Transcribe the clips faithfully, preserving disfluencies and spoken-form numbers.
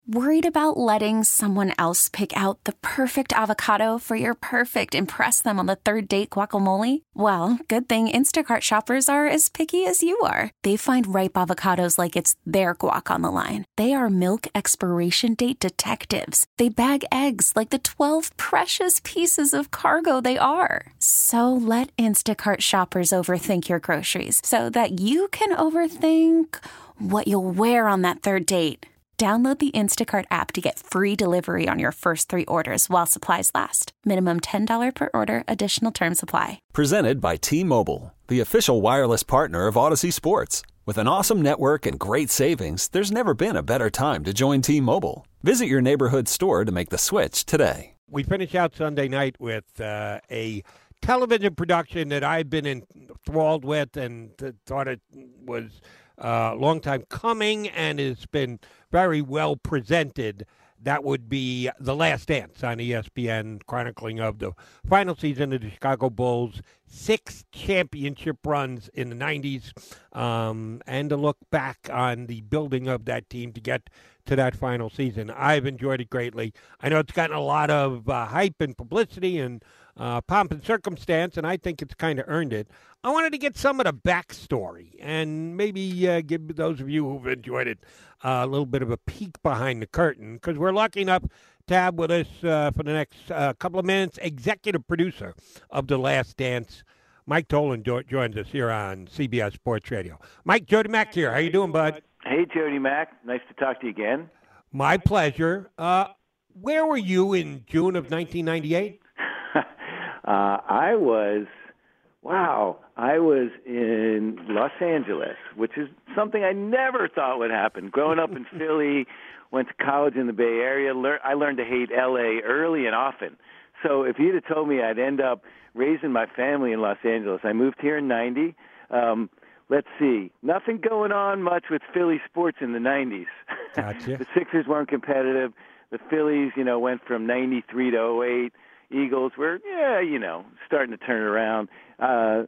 Worried about letting someone else pick out the perfect avocado for your perfect impress them on the third date guacamole? Well, good thing Instacart shoppers are as picky as you are. They find ripe avocados like it's their guac on the line. They are milk expiration date detectives. They bag eggs like the twelve precious pieces of cargo they are. So let Instacart shoppers overthink your groceries so that you can overthink what you'll wear on that third date. Download the Instacart app to get free delivery on your first three orders while supplies last. Minimum ten dollars per order. Additional terms apply. Presented by T-Mobile, the official wireless partner of Odyssey Sports. With an awesome network and great savings, there's never been a better time to join T-Mobile. Visit your neighborhood store to make the switch today. We finish out Sunday night with uh, a television production that I've been enthralled with and th- thought it was a uh, long time coming and has been very well presented. That would be The Last Dance on E S P N, chronicling of the final season of the Chicago Bulls, six championship runs in the nineties, um, and to look back on the building of that team to get to that final season. I've enjoyed it greatly. I know it's gotten a lot of uh, hype and publicity and uh, pomp and circumstance, and I think it's kind of earned it. I wanted to get some of the backstory and maybe uh, give those of you who've enjoyed it uh, a little bit of a peek behind the curtain, because we're lucky enough to have with us uh, for the next uh, couple of minutes executive producer of The Last Dance, Mike Tollin, jo- joins us here on C B S Sports Radio. Mike, Jody Mack here. How you doing, bud? Hey, Jody Mack. Nice to talk to you again. My pleasure. Uh, where were you in June of nineteen ninety-eight? uh, I was, wow, I was in Los Angeles, which is something I never thought would happen. Growing up in Philly, went to college in the Bay Area. Lear- I learned to hate L A early and often. So if you'd have told me I'd end up raising my family in Los Angeles, I moved here in ninety. Um, let's see, nothing going on much with Philly sports in the nineties. Gotcha. The Sixers weren't competitive. The Phillies, you know, went from ninety-three to oh eight. Eagles were, yeah, you know, starting to turn around. Uh,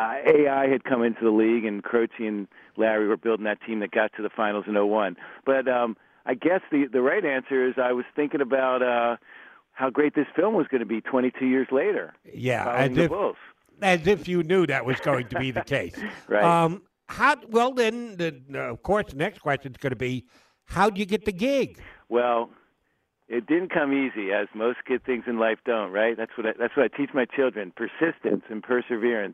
A I had come into the league, and Croce and Larry were building that team that got to the finals in oh one. But um, I guess the, the right answer is I was thinking about uh, how great this film was going to be twenty-two years later. Yeah, as if, as if you knew that was going to be the case. Right. Um, how, well, then, the, uh, of course, the next question is going to be, how'd you get the gig? Well, it didn't come easy, as most good things in life don't, right? That's what I, that's what I teach my children, persistence and perseverance.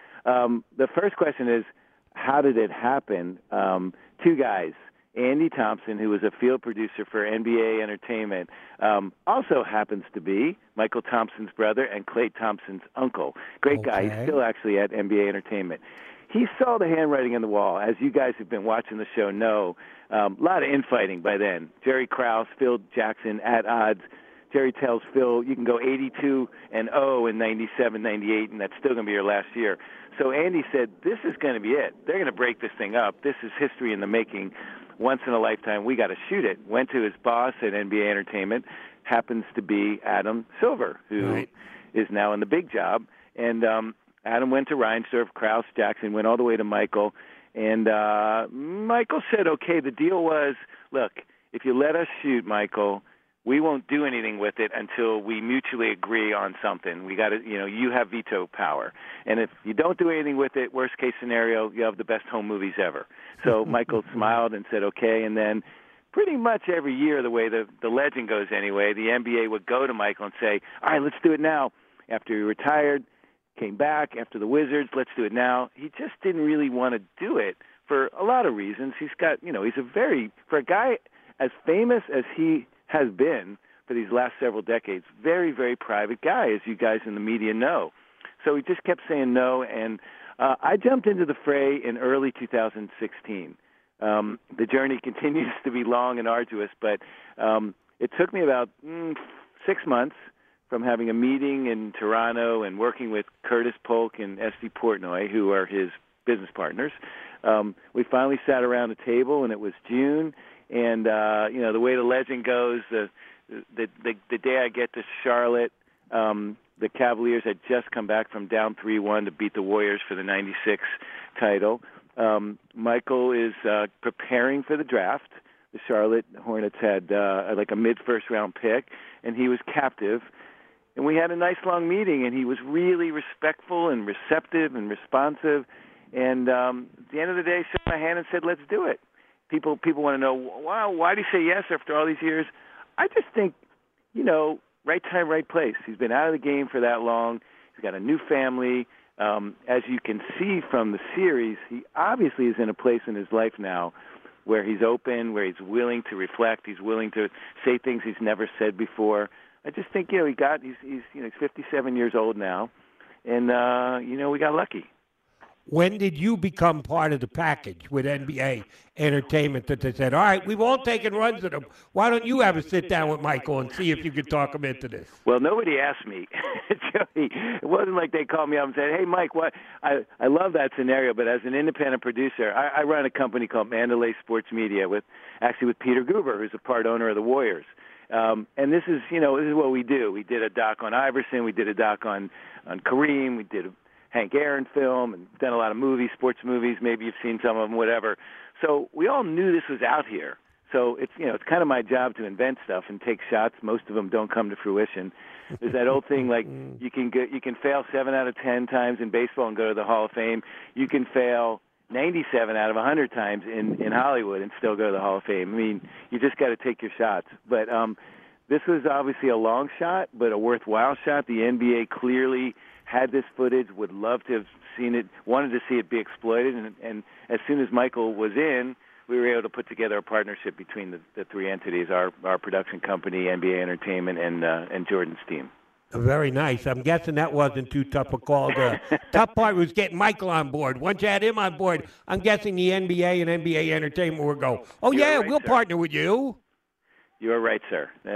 Um, the first question is, how did it happen? Um, two guys, Andy Thompson, who was a field producer for N B A Entertainment, um, also happens to be Michael Thompson's brother and Klay Thompson's uncle. Great okay. guy. He's still actually at N B A Entertainment. He saw the handwriting on the wall. As you guys who've been watching the show know, um, a lot of infighting by then. Jerry Krause, Phil Jackson at odds. Jerry tells Phil, you can go eighty-two and oh in ninety-seven, ninety-eight, and that's still going to be your last year. So Andy said, this is going to be it. They're going to break this thing up. This is history in the making. Once in a lifetime, we got to shoot it. Went to his boss at N B A Entertainment, happens to be Adam Silver, who right. is now in the big job. And um, Adam went to Reinsdorf, Krause, Jackson, went all the way to Michael. And uh, Michael said, okay, the deal was, look, if you let us shoot, Michael, we won't do anything with it until we mutually agree on something. We got to, you know, you have veto power. And if you don't do anything with it, worst case scenario, you have the best home movies ever. So Michael smiled and said, okay. And then pretty much every year, the way the, the legend goes anyway, the N B A would go to Michael and say, all right, let's do it now. After he retired, came back after the Wizards, let's do it now. He just didn't really want to do it for a lot of reasons. He's got, you know, he's a very, for a guy as famous as he has been for these last several decades, very, very private guy, as you guys in the media know. So he just kept saying no, and uh, I jumped into the fray in early two thousand sixteen. Um, the journey continues to be long and arduous, but um, it took me about mm, six months from having a meeting in Toronto and working with Curtis Polk and Esty Portnoy, who are his business partners. Um, we finally sat around a table, and it was June. And, uh, you know, the way the legend goes, the, the, the, the day I get to Charlotte, um, the Cavaliers had just come back from down three one to beat the Warriors for the ninety-six title. Um, Michael is uh, preparing for the draft. the Charlotte Hornets had uh, like a mid-first round pick, and he was captive. And we had a nice long meeting, and he was really respectful and receptive and responsive. And um, at the end of the day, shook my hand and said, let's do it. People people want to know, wow, why did he say yes after all these years? I just think, you know, right time, right place. He's been out of the game for that long. He's got a new family. Um, as you can see from the series, he obviously is in a place in his life now where he's open, where he's willing to reflect, he's willing to say things he's never said before. I just think, you know, he got, he's, he's you know, he's fifty-seven years old now, and, uh, you know, we got lucky. When did you become part of the package with N B A Entertainment that they said, all right, we've all taken runs at him. Why don't you have a sit down with Michael and see if you could talk him into this? Well, nobody asked me. Joey, it wasn't like they called me up and said, hey, Mike, what? I, I love that scenario, but as an independent producer, I, I run a company called Mandalay Sports Media with actually with Peter Guber, who's a part owner of the Warriors. Um, and this is, you know, this is what we do. We did a doc on Iverson. We did a doc on, on Kareem. We did a Hank Aaron film and done a lot of movies, sports movies. Maybe you've seen some of them, whatever. So we all knew this was out here. So it's, you know, it's kind of my job to invent stuff and take shots. Most of them don't come to fruition. There's that old thing like you can get, you can fail seven out of ten times in baseball and go to the Hall of Fame. You can fail ninety-seven out of one hundred times in, in Hollywood and still go to the Hall of Fame. I mean, you just got to take your shots. But um, this was obviously a long shot, but a worthwhile shot. The N B A clearly had this footage, would love to have seen it, wanted to see it be exploited. And, and as soon as Michael was in, we were able to put together a partnership between the, the three entities, our, our production company, N B A Entertainment, and, uh, and Jordan's team. Very nice. I'm guessing that wasn't too tough a call. The tough part was getting Michael on board. Once you had him on board, I'm guessing the N B A and N B A Entertainment will go, oh, You're yeah, right, we'll sir. partner with you. You are right, sir. Yeah,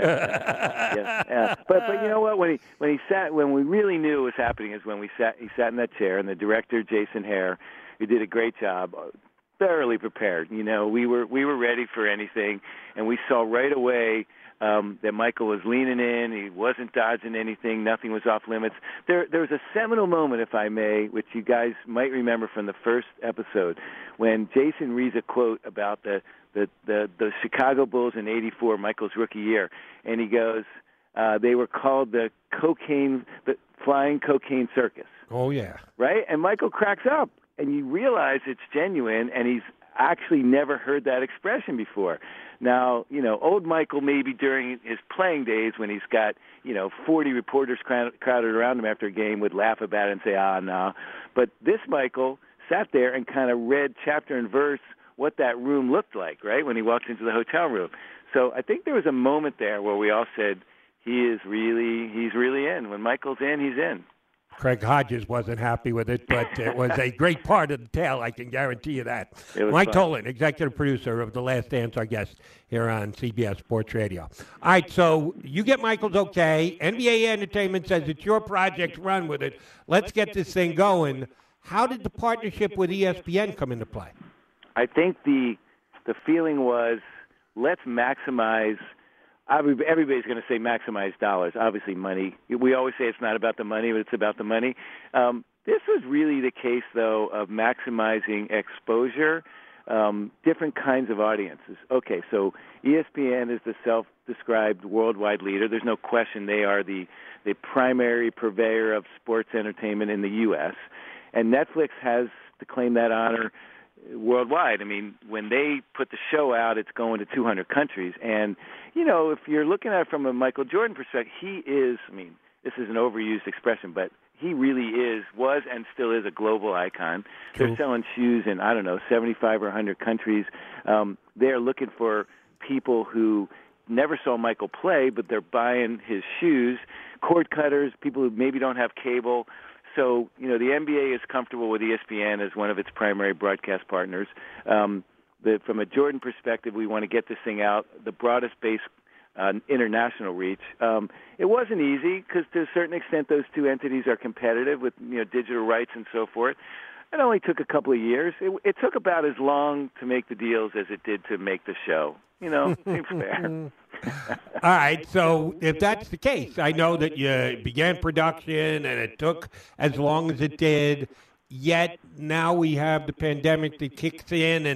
yeah, yeah. But but you know what? When he when he sat, when we really knew it was happening is when we sat. He sat in that chair, and the director, Jason Hare, who did a great job, thoroughly prepared. You know, we were we were ready for anything, and we saw right away um, that Michael was leaning in. He wasn't dodging anything. Nothing was off limits. There there was a seminal moment, if I may, which you guys might remember from the first episode, when Jason reads a quote about the. The, the the Chicago Bulls in eighty-four, Michael's rookie year, and he goes, uh, they were called the cocaine, the flying cocaine circus. Oh, yeah. Right? And Michael cracks up, and you realize it's genuine, and he's actually never heard that expression before. Now, you know, old Michael maybe during his playing days when he's got, you know, forty reporters crowded around him after a game would laugh about it and say, ah, no. But this Michael sat there and kind of read chapter and verse what that room looked like, right, when he walked into the hotel room. So I think there was a moment there where we all said, he is really, he's really in. When Michael's in, he's in. Craig Hodges wasn't happy with it, but it was a great part of the tale, I can guarantee you that. Mike fun. Tollin, executive producer of The Last Dance, our guest here on C B S Sports Radio. All right, so you get Michael's okay. N B A Entertainment says it's your project, run with it. Let's get this thing going. How did the partnership with E S P N come into play? I think the the feeling was, let's maximize. Everybody's going to say maximize dollars. Obviously, money. We always say it's not about the money, but it's about the money. Um, this was really the case, though, of maximizing exposure, um, different kinds of audiences. Okay, so E S P N is the self-described worldwide leader. There's no question they are the the primary purveyor of sports entertainment in the U S, and Netflix has to claim that honor worldwide. I mean, when they put the show out, it's going to two hundred countries. And, you know, if you're looking at it from a Michael Jordan perspective, he is, I mean, this is an overused expression, but he really is, was and still is a global icon. True. They're selling shoes in, I don't know, seventy-five or one hundred countries. Um, they're looking for people who never saw Michael play, but they're buying his shoes, cord cutters, people who maybe don't have cable. So, you know, the N B A is comfortable with E S P N as one of its primary broadcast partners. Um, the, from a Jordan perspective, we want to get this thing out, the broadest base uh, international reach. Um, it wasn't easy because to a certain extent those two entities are competitive with, you know, digital rights and so forth. It only took a couple of years. It, it took about as long to make the deals as it did to make the show. You know, seems fair. All right, so if that's the case, I know that you began production and it took as long as it did, yet now we have the pandemic that kicks in and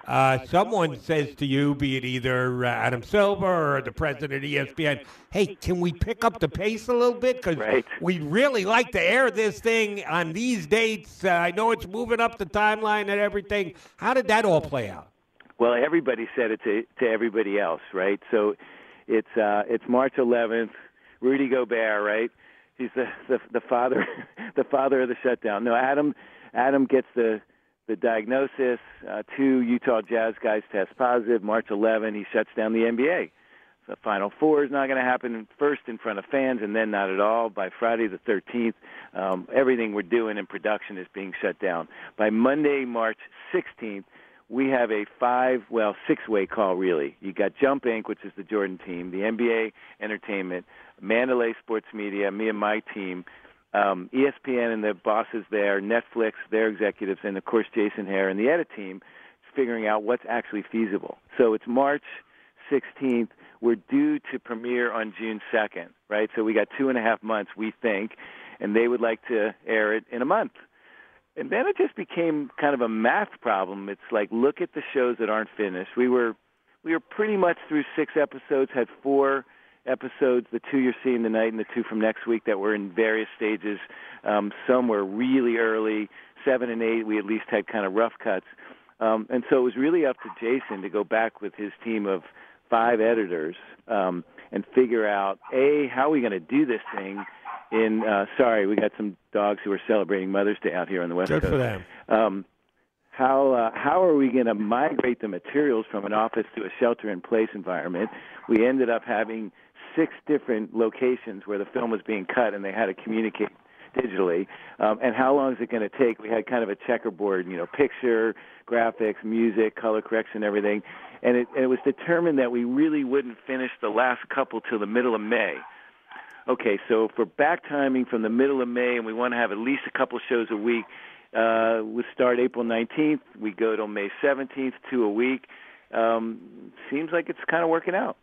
uh, someone says to you, be it either uh, Adam Silver or the president of E S P N, hey, can we pick up the pace a little bit? Because Right. we'd really like to air this thing on these dates. Uh, I know it's moving up the timeline and everything. How did that all play out? Well, everybody said it to to everybody else, right? So it's uh, it's March eleventh. Rudy Gobert, right? He's the the, the father the father of the shutdown. No, Adam Adam gets the the diagnosis. Uh, two Utah Jazz guys test positive. March eleventh, he shuts down the N B A. The Final Four is not going to happen first in front of fans, and then not at all. By Friday the thirteenth, um, everything we're doing in production is being shut down. By Monday, March sixteenth, we have a five, well, six-way call, really. You got Jump Incorporated, which is the Jordan team, the N B A Entertainment, Mandalay Sports Media, me and my team, um, E S P N and the bosses there, Netflix, their executives, and, of course, Jason Hare and the edit team figuring out what's actually feasible. So it's March sixteenth. We're due to premiere on June second, right? So we got two and a half months, we think, and they would like to air it in a month. And then it just became kind of a math problem. It's like, look at the shows that aren't finished. We were we were pretty much through six episodes, had four episodes, the two you're seeing tonight and the two from next week that were in various stages. Um, some were really early, seven and eight. We at least had kind of rough cuts. Um, and so it was really up to Jason to go back with his team of five editors um, and figure out, A, how are we going to do this thing? In uh, sorry, we got some dogs who are celebrating Mother's Day out here on the West Good Coast. for them. Um, how uh, how are we going to migrate the materials from an office to a shelter-in-place environment? We ended up having six different locations where the film was being cut, and they had to communicate digitally. Um, and how long is it going to take? We had kind of a checkerboard, you know, picture, graphics, music, color correction, everything. And it, and it was determined that we really wouldn't finish the last couple till the middle of May. Okay, so for back timing from the middle of May, and we want to have at least a couple shows a week, uh, we start April nineteenth. We go till May seventeenth, two a week. Um, seems like it's kind of working out.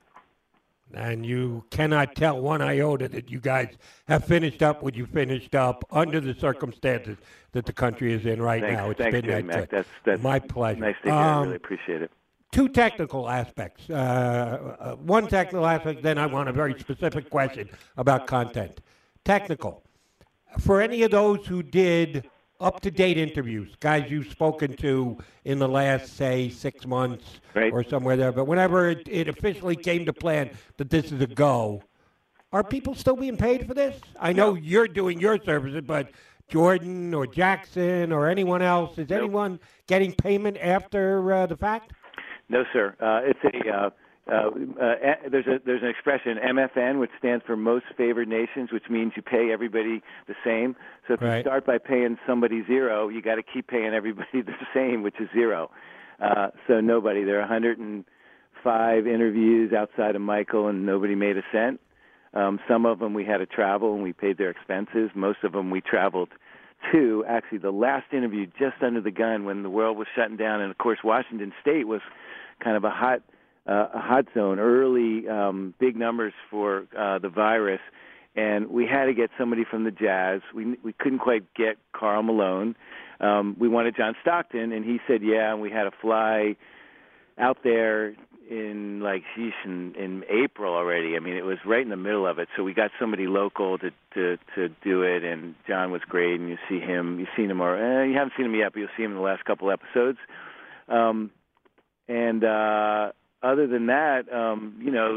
And you cannot tell one iota that you guys have finished up what you finished up under the circumstances that the country is in right thanks, now. It's thanks, been Jerry that Mac. good. That's, that's my pleasure. Nice to hear. Um, I really appreciate it. Two technical aspects. Uh, uh, one technical aspect, then I want a very specific question about content. Technical. For any of those who did up-to-date interviews, guys you've spoken to in the last, say, six months right. or somewhere there, but whenever it, it officially came to plan that this is a go, are people still being paid for this? I know you're doing your services, but Jordan or Jackson or anyone else, is nope. anyone getting payment after uh, the fact? No, sir. Uh, it's a uh, uh, uh, there's a there's an expression M F N, which stands for Most Favored Nations, which means you pay everybody the same. So if right. you start by paying somebody zero, you got to keep paying everybody the same, which is zero. Uh, so nobody. There are one hundred five interviews outside of Michael, and nobody made a cent. Um, some of them we had to travel, and we paid their expenses. Most of them we traveled to. Actually, the last interview just under the gun when the world was shutting down, and of course Washington State was kind of a hot uh, a hot zone, early um, big numbers for uh, the virus, and we had to get somebody from the Jazz. We we couldn't quite get Karl Malone. Um, we wanted John Stockton, and he said yeah, and we had to fly out there in like sheesh in, in April already. I mean, it was right in the middle of it. So we got somebody local to to, to do it, and John was great. And you see him, you've seen him, or eh, you haven't seen him yet, but you'll see him in the last couple episodes. Um, and uh, other than that, um, you know,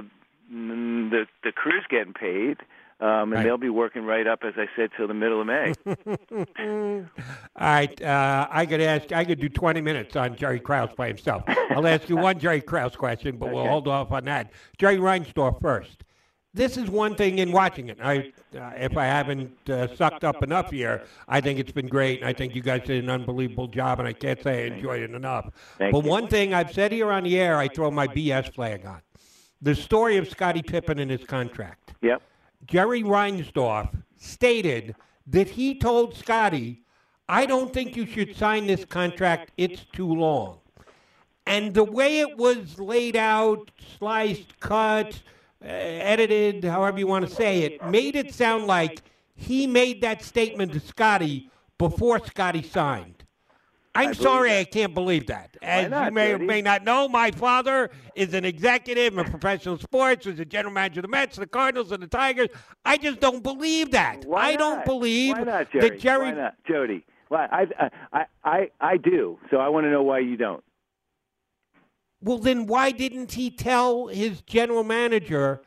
the the crew's getting paid. Um, and right. they'll be working right up, as I said, till the middle of May. All right, uh, I could ask. I could do twenty minutes on Jerry Krause by himself. I'll ask you one Jerry Krause question, but okay. we'll hold off on that. Jerry Reinsdorf first. This is one thing in watching it. I, uh, if I haven't uh, sucked up enough here, I think it's been great, and I think you guys did an unbelievable job, and I can't say I enjoyed it enough. Thank but you. one thing I've said here on the air, I throw my B S flag on. The story of Scottie Pippen and his contract. Yep. Jerry Reinsdorf stated that he told Scottie, I don't think you should sign this contract. It's too long. And the way it was laid out, sliced, cut, uh, edited, however you want to say it, made it sound like he made that statement to Scottie before Scottie signed. I'm I sorry, that. I can't believe that. As not, you may Jody? or may not know, my father is an executive in professional sports, was a general manager of the Mets, the Cardinals, and the Tigers. I just don't believe that. Why I not? don't believe why not, Jerry? that Jerry. Why not, Jody? Why? I, I, I, I do. So I want to know why you don't. Well, then why didn't he tell his general manager,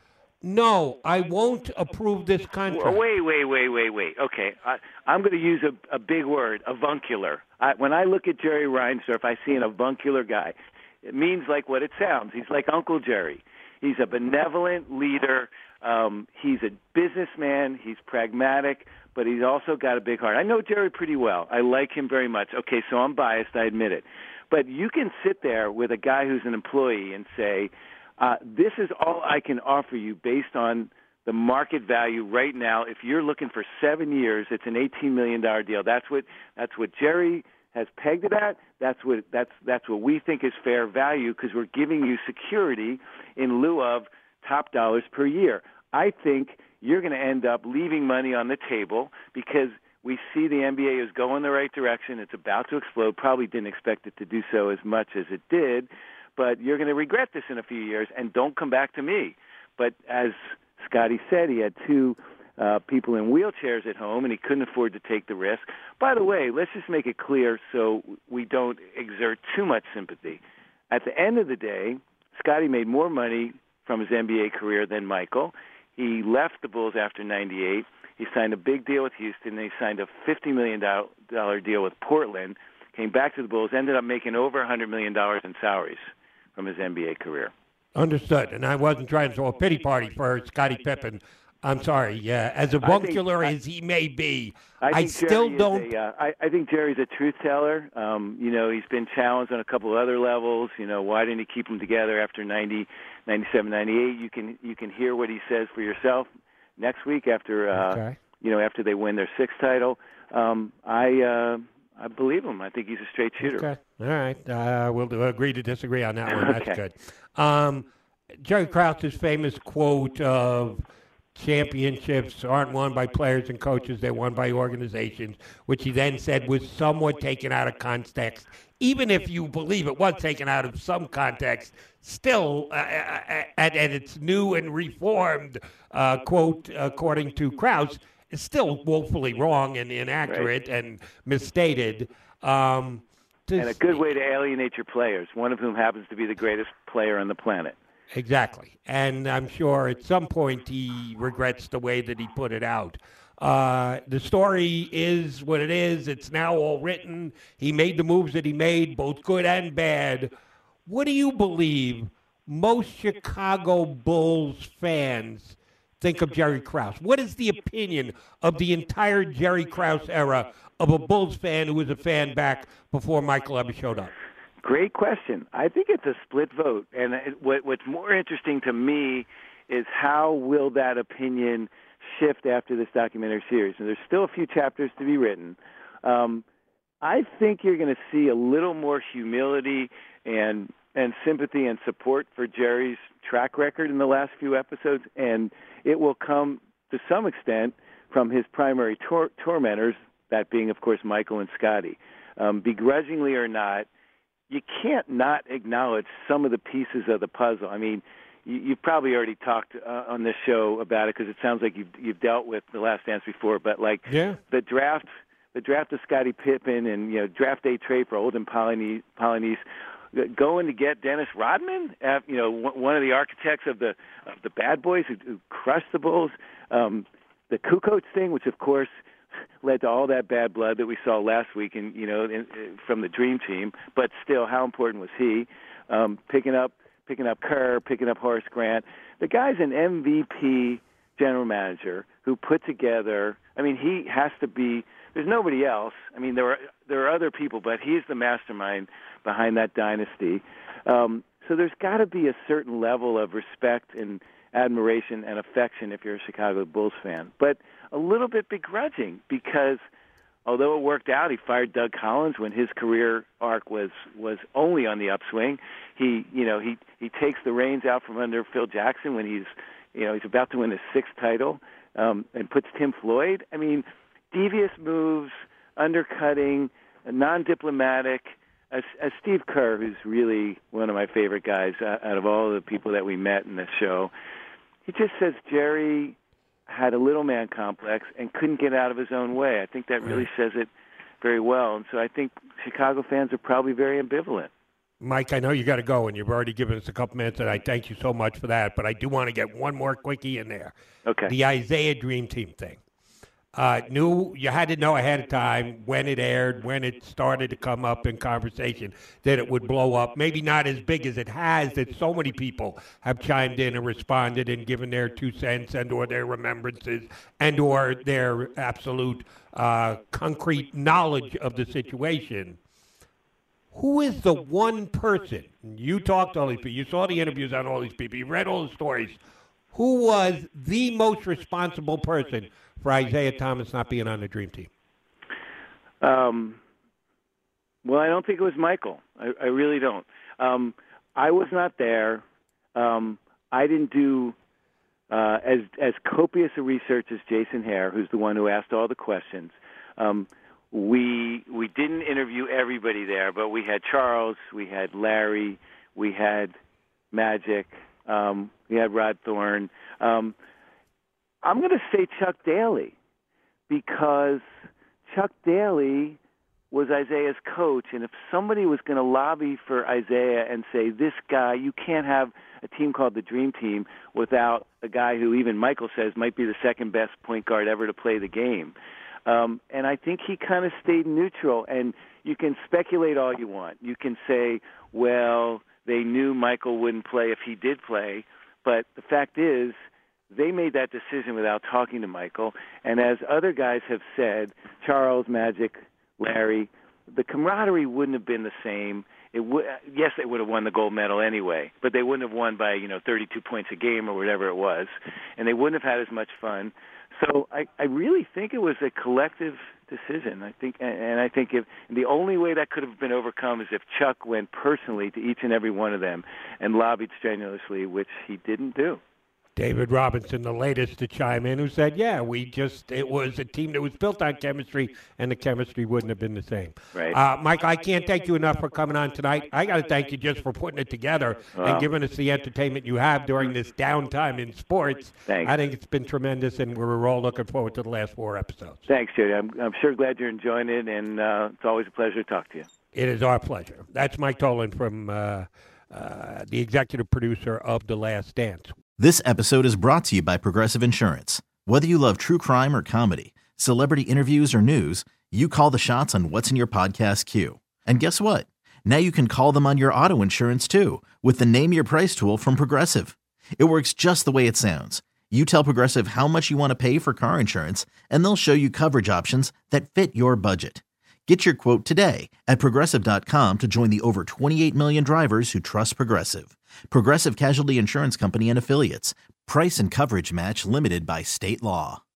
no, I won't approve this contract? Wait, wait, wait, wait, wait. Okay, I, I'm going to use a, a big word, avuncular. I, when I look at Jerry Reinsdorf, I see an avuncular guy. It means like what it sounds. He's like Uncle Jerry. He's a benevolent leader. Um, he's a businessman. He's pragmatic, but he's also got a big heart. I know Jerry pretty well. I like him very much. Okay, so I'm biased. I admit it. But you can sit there with a guy who's an employee and say, uh, this is all I can offer you based on the market value right now. If you're looking for seven years, it's an eighteen million dollars deal. That's what that's what Jerry has pegged it at. That's what that's that's what we think is fair value because we're giving you security in lieu of top dollars per year. I think you're going to end up leaving money on the table because we see the N B A is going the right direction. It's about to explode. Probably didn't expect it to do so as much as it did, but you're going to regret this in a few years, and don't come back to me. But as Scotty said, he had two uh, people in wheelchairs at home, and he couldn't afford to take the risk. By the way, let's just make it clear so we don't exert too much sympathy. At the end of the day, Scotty made more money from his N B A career than Michael. He left the Bulls after ninety-eight. He signed a big deal with Houston. Then he signed a fifty million dollars deal with Portland, came back to the Bulls, ended up making over one hundred million dollars in salaries from his N B A career. Understood. And I wasn't trying to throw a pity party for Scottie Pippen. I'm sorry. Yeah, as avuncular as he may be, I, I still don't. A, uh, I, I think Jerry's a truth teller. Um, you know, he's been challenged on a couple of other levels. You know, why didn't he keep them together after ninety, ninety-seven, ninety-eight? You can you can hear what he says for yourself next week after uh, okay. you know after they win their sixth title. Um, I uh, I believe him. I think he's a straight shooter. Okay. All right. Uh, we'll do, agree to disagree on that one. That's okay. good. Um, Jerry Krause's famous quote of championships aren't won by players and coaches, they're won by organizations, which he then said was somewhat taken out of context. Even if you believe it was taken out of some context, still, uh, at, at its new and reformed uh, quote, according to Krause, is still woefully wrong and inaccurate right. and misstated. Um, and a good way to alienate your players, one of whom happens to be the greatest player on the planet. Exactly. And I'm sure at some point he regrets the way that he put it out. Uh, the story is what it is. It's now all written. He made the moves that he made, both good and bad. What do you believe most Chicago Bulls fans think of Jerry Krause? What is the opinion of the entire Jerry Krause era of a Bulls fan who was a fan back before Michael ever showed up? Great question. I think it's a split vote. And it, what, what's more interesting to me is how will that opinion shift after this documentary series. And there's still a few chapters to be written. Um, I think you're going to see a little more humility and and sympathy and support for Jerry's track record in the last few episodes. And it will come, to some extent, from his primary tor- tormentors, that being, of course, Michael and Scotty. Um, begrudgingly or not, you can't not acknowledge some of the pieces of the puzzle. I mean, you, you've probably already talked uh, on this show about it because it sounds like you've, you've dealt with The Last Dance before. But like yeah. the draft, the draft of Scottie Pippen, and you know, draft day trade for Olden Polynice, Polynice going to get Dennis Rodman, uh, you know, one of the architects of the of the bad boys who, who crushed the Bulls. Um, the Kukoc thing, which of course led to all that bad blood that we saw last week, and you know, in, in, from the Dream Team. But still, how important was he? Um, picking up, picking up Kerr, picking up Horace Grant. The guy's an M V P general manager who put together. I mean, he has to be. There's nobody else. I mean, there are there are other people, but he's the mastermind behind that dynasty. Um, so there's got to be a certain level of respect and admiration and affection if you're a Chicago Bulls fan, but a little bit begrudging because although it worked out, he fired Doug Collins when his career arc was, was only on the upswing. He, you know, he, he takes the reins out from under Phil Jackson when he's, you know, he's about to win his sixth title, um, and puts Tim Floyd. I mean, devious moves, undercutting, non-diplomatic, as, as Steve Kerr, who's really one of my favorite guys uh, out of all the people that we met in this show, he just says Jerry had a little man complex and couldn't get out of his own way. I think that really says it very well. And so I think Chicago fans are probably very ambivalent. Mike, I know you got to go, and you've already given us a couple minutes, and I thank you so much for that. But I do want to get one more quickie in there. Okay. The Isiah Dream Team thing. Uh, knew you had to know ahead of time when it aired, when it started to come up in conversation, that it would blow up. Maybe not as big as it has, that so many people have chimed in and responded and given their two cents and or their remembrances and or their absolute uh, concrete knowledge of the situation. Who is the one person, you talked to all these people, you saw the interviews on all these people, you read all the stories, who was the most responsible person for Isiah Thomas not being on the Dream Team? Um, well, I don't think it was Michael. I, I really don't. Um, I was not there. Um, I didn't do uh, as as copious a research as Jason Hare, who's the one who asked all the questions. Um, we we didn't interview everybody there, but we had Charles, we had Larry, we had Magic, um, we had Rod Thorne. Um, I'm going to say Chuck Daly, because Chuck Daly was Isiah's coach, and if somebody was going to lobby for Isiah and say, this guy, you can't have a team called the Dream Team without a guy who even Michael says might be the second best point guard ever to play the game. Um, and I think he kind of stayed neutral, and you can speculate all you want. You can say, well, they knew Michael wouldn't play if he did play, but the fact is, they made that decision without talking to Michael. And as other guys have said, Charles, Magic, Larry, the camaraderie wouldn't have been the same. It would, yes, they would have won the gold medal anyway, but they wouldn't have won by, you know, thirty-two points a game or whatever it was, and they wouldn't have had as much fun. So I, I really think it was a collective decision. I think, and I think if the only way that could have been overcome is if Chuck went personally to each and every one of them and lobbied strenuously, which he didn't do. David Robinson, the latest to chime in, who said, yeah, we just, it was a team that was built on chemistry, and the chemistry wouldn't have been the same. Right. Uh, Mike, I can't thank you enough for coming on tonight. I got to thank you just for putting it together wow. and giving us the entertainment you have during this downtime in sports. Thanks. I think it's been tremendous, and we're all looking forward to the last four episodes. Thanks, Jerry. I'm, I'm sure glad you're enjoying it, and uh, it's always a pleasure to talk to you. It is our pleasure. That's Mike Tollin from uh, uh, the executive producer of The Last Dance. This episode is brought to you by Progressive Insurance. Whether you love true crime or comedy, celebrity interviews or news, you call the shots on what's in your podcast queue. And guess what? Now you can call them on your auto insurance too with the Name Your Price tool from Progressive. It works just the way it sounds. You tell Progressive how much you want to pay for car insurance, and they'll show you coverage options that fit your budget. Get your quote today at Progressive dot com to join the over twenty-eight million drivers who trust Progressive. Progressive Casualty Insurance Company and Affiliates. Price and coverage match limited by state law.